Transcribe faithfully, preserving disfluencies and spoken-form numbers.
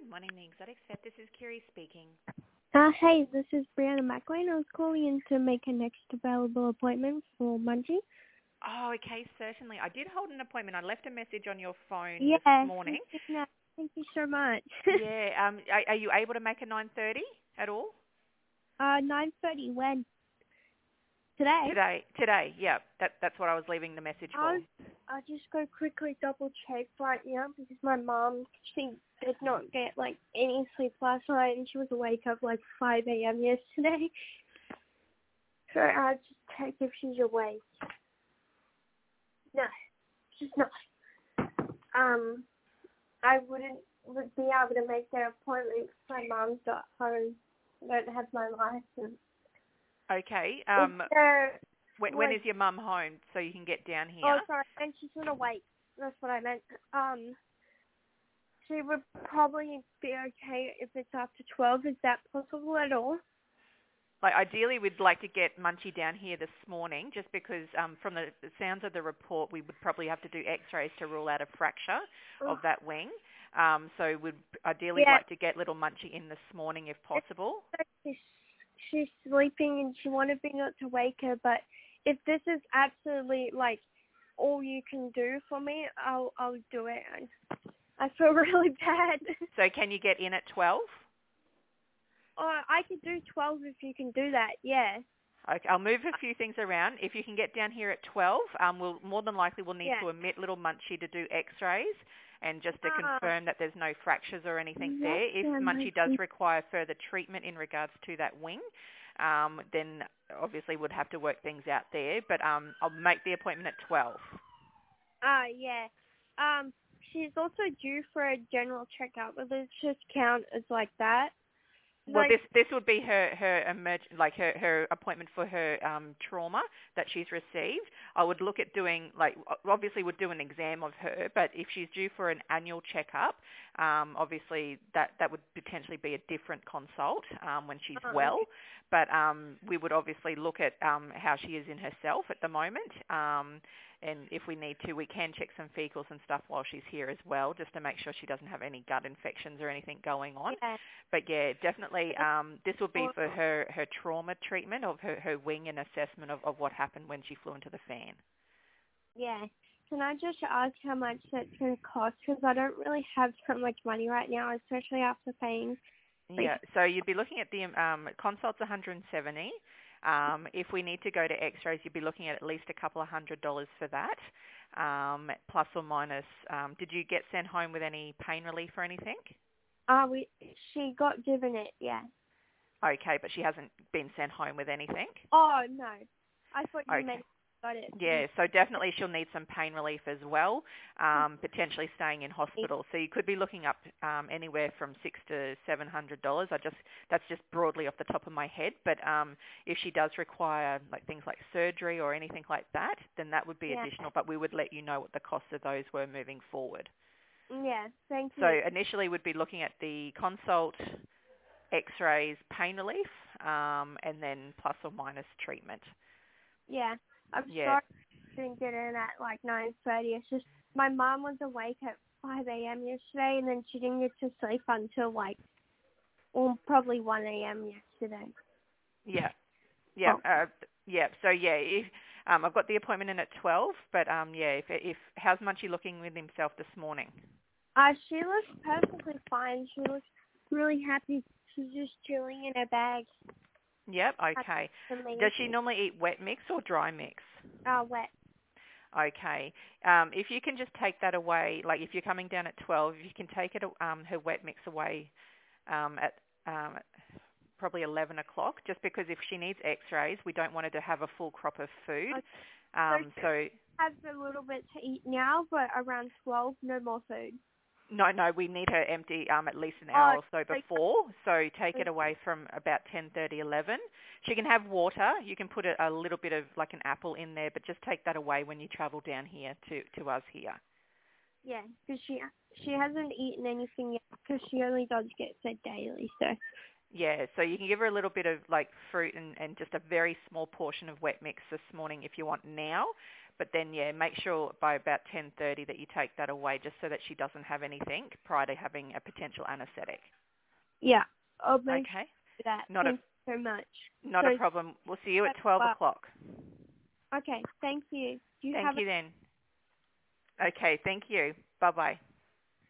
Good morning, the Exotic Vet. This is Kiri speaking. Uh, hey, this is Brianna McLean. I was calling in to make a next available appointment for Munchie. Oh, okay, certainly. I did hold an appointment. I left a message on your phone Yeah, this morning. thank you, thank you so much. Yeah. Um. Are, are you able to make a nine thirty at all? uh, nine thirty when? Today? Today. Today. Yeah. That that's what I was leaving the message for. I'll, I'll just go quickly double check right now because my mom, she did not get like any sleep last night and she was awake at like five a.m. yesterday. So I'll just check if she's awake. No, she's not. Um, I wouldn't would be able to make that appointment because my mom's not home. I don't have my license. Okay. Um. Is there, when, when like, is your mum home so you can get down here? oh, sorry, and she's not awake. That's what I meant. Um, she would probably be okay if it's after twelve. Is that possible at all? Like ideally, we'd like to get Munchie down here this morning, just because um, from the sounds of the report, we would probably have to do X-rays to rule out a fracture of that wing. Um, so we'd ideally Yeah. like to get little Munchie in this morning if possible. She's, she's sleeping and she wanted me not to wake her, but if this is absolutely like all you can do for me, I'll I'll do it. I, I feel really bad. So can you get in at twelve? Oh, I could do twelve if you can do that. Yeah. Okay, I'll move a few things around. If you can get down here at twelve, um, we'll more than likely we'll need Yeah. to admit little Munchie to do X-rays and just to Ah. confirm that there's no fractures or anything Yes, there. If yeah, Munchie does Munchie. require further treatment in regards to that wing, um, then obviously we'd have to work things out there. But um, I'll make the appointment at twelve. Ah, yeah. Um, she's also due for a general checkup. Will this just count as like that? Well, Like, this this would be her her emerg- like her, her appointment for her um, trauma that she's received. I would look at doing like obviously would do an exam of her, but if she's due for an annual checkup, um, obviously that that would potentially be a different consult um, when she's uh, well. But um, we would obviously look at um, how she is in herself at the moment. Um, and if we need to, we can check some fecals and stuff while she's here as well, just to make sure she doesn't have any gut infections or anything going on. yeah. But yeah, definitely, um, this will be for her, her trauma treatment of her, her wing and assessment of, of what happened when she flew into the fan. Yeah. Can I just ask how much that's going to cost? Because I don't really have so much money right now, especially after paying. Yeah, so you'd be looking at the um, consult's one hundred seventy. Um, if we need to go to X-rays, you'd be looking at at least a couple of hundred dollars for that, um, plus or minus. Um, did you get sent home with any pain relief or anything? Uh, we she got given it, yeah. Okay, but she hasn't been sent home with anything? Oh no, I thought you Okay. meant got it. Yeah, so definitely she'll need some pain relief as well, um, potentially staying in hospital. So you could be looking up um, anywhere from six to seven hundred dollars. I just that's just broadly off the top of my head. But um, if she does require like things like surgery or anything like that, then that would be Yeah. additional. But we would let you know what the cost of those were moving forward. Yeah, thank So you. initially we'd be looking at the consult, X-rays, pain relief, um, and then plus or minus treatment. Yeah, I'm Yeah. sorry I didn't get in at like nine thirty. It's just my mom was awake at five a.m. yesterday, and then she didn't get to sleep until like, well, probably one a.m. yesterday. Yeah. Yeah, Oh. uh, yeah. So yeah, if, um, I've got the appointment in at twelve. But um, yeah, if, if how's Munchie looking with himself this morning? Uh, she looks perfectly fine. She looks really happy. She's just chilling in her bag. Yep. Okay. That's Does she amazing. normally eat wet mix or dry mix? Uh, wet. Okay. Um, if you can just take that away, like if you're coming down at twelve, if you can take it, um, her wet mix away um, at um, probably eleven o'clock, just because if she needs X-rays, we don't want her to have a full crop of food. Okay. Um, So so she has a little bit to eat now, but around twelve, no more food. no, no, we need her empty um, at least an Oh, hour or so before. So take it away from about ten thirty, eleven. She can have water. You can put a, a little bit of like an apple in there, but just take that away when you travel down here to, to us here. yeah, because she she hasn't eaten anything yet because she only does get fed daily. So Yeah, so you can give her a little bit of like fruit and, and just a very small portion of wet mix this morning if you want now. But then, yeah, make sure by about ten thirty that you take that away just so that she doesn't have anything prior to having a potential anaesthetic. Yeah, I'll make Okay. sure of that. Not Thank a, you so much. Not so a problem. We'll see you at twelve well. o'clock. Okay, thank you. Do you Thank have you then. Okay, thank you. Bye-bye.